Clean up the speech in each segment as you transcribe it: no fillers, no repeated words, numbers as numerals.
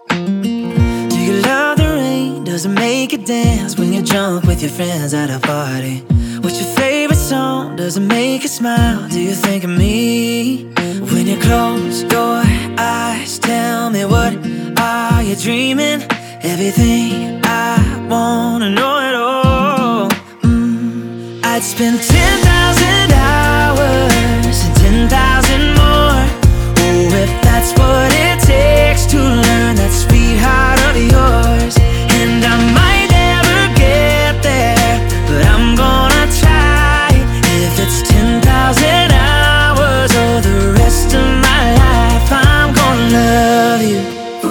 Do you love the rain? Does it make you dance when you're drunk with your friends at a party? What's your favorite song? Does it make you smile? Do you think of me? When you close your eyes, tell me, what are you dreaming? Everything I wanna know it all. I'd spend 10,000 hours and 10,000 more. Oh, if that's what it takes to learn that sweetheart of yours. And I might never get there, but I'm gonna try. If it's 10,000 hours or the rest of my life, I'm gonna love you.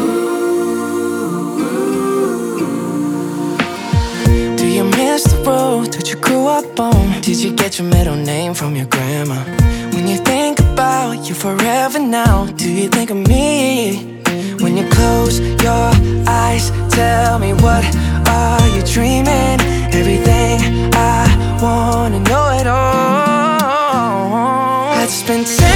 Do you miss the road that you grew up on? Did you get your middle name from your grandma? When you think about you forever now, do you think of me? When you close your eyes, tell me, what are you dreaming? Everything I wanna know it all. I'd spend